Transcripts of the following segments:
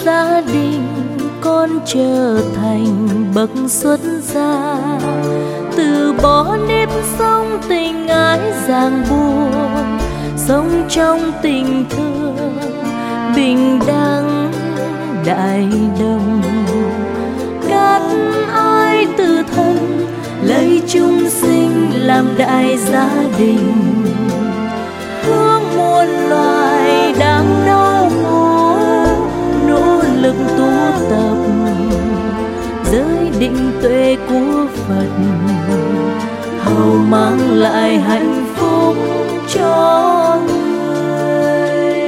gia đình con trở thành bậc xuất gia, từ bỏ nếp sống tình ái ràng buộc, sống trong tình thương bình đẳng đại đồng. Cắt ai từ thân lấy chúng sinh làm đại gia đình, hướng muôn loài đang đau khổ nỗ lực tu tập, giới định tuệ của Phật hầu mang lại hạnh phúc cho người.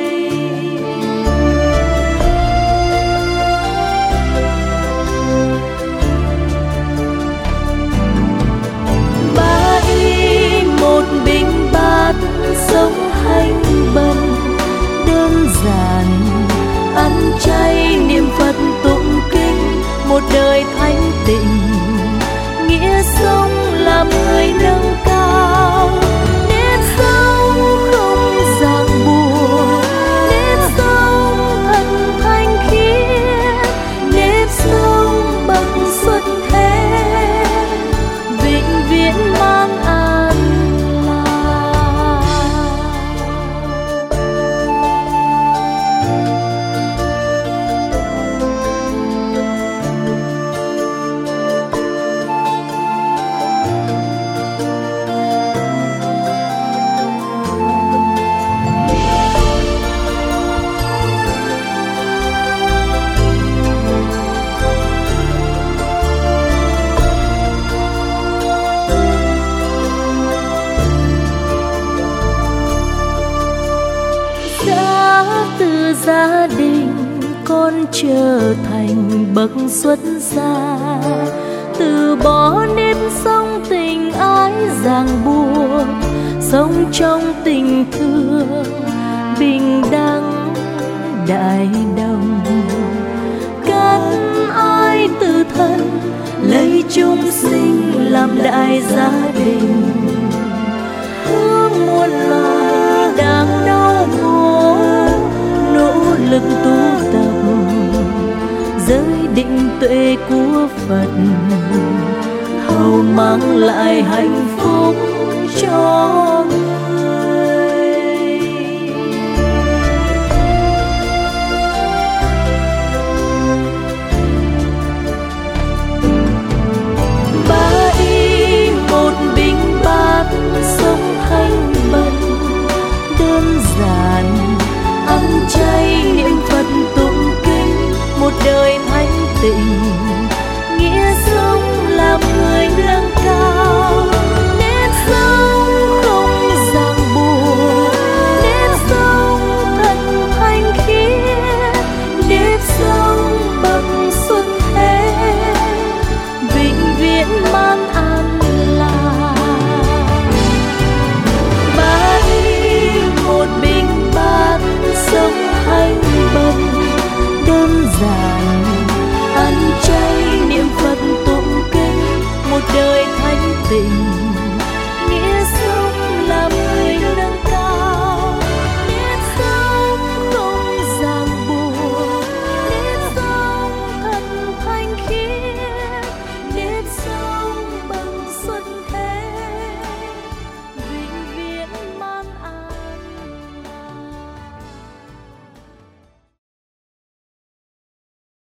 Ba y một bình bát sống hành bần, đơn giản ăn chay niệm Phật tụng kinh, một đời thanh tịnh, nghĩa sống làm người nâng cao. Nếp sống không ràng buộc, nếp sống thật thanh khiết, nếp sống bậc xuất thế, vĩnh viễn mang an lạc. Từ gia đình con trở thành bậc xuất gia, từ bỏ nếp sống tình ái ràng buộc, sống trong tình thương bình đẳng đại đồng. Cắt ai từ thân lấy chúng sinh làm đại gia đình, hướng muôn loài đang đau khổ nỗ lực tu tập, giới định tuệ của Phật hầu mang lại hạnh phúc cho người. Ba y một bình bát sống thanh bần, đơn giản ăn chay niệm Phật tụng kinh, một đời thanh tịnh, nghĩa sống làm người nâng cao. Nếp sống không ràng buộc, nếp sống thật thanh khiết, nếp sống bậc xuất thế, vĩnh viễn mang an lạc. Ba y một bình bát sống hành bần, đơn giản ăn chay niệm Phật tụng kinh, một đời thanh tịnh,